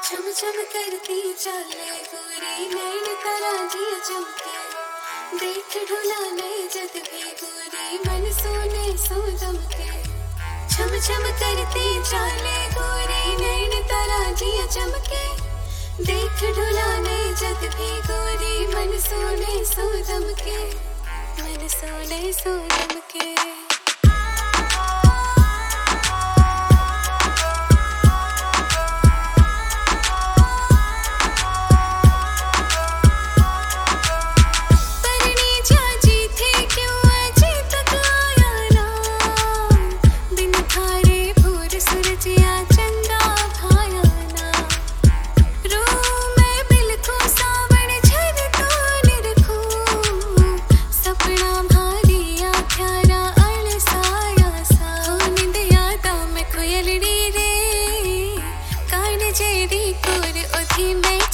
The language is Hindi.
छम छम करती चाले गोरी नैन तराजियां चमके। देख ढुलाने जग भी गोरी मन सोने सो दमके। छम छम करती चाले गोरी नैन तराजियां चमके। देख ढुलाने जग भी गोरी मन सोने सो दमके। मन सोने सो दमके। जेरी कोर ओथी में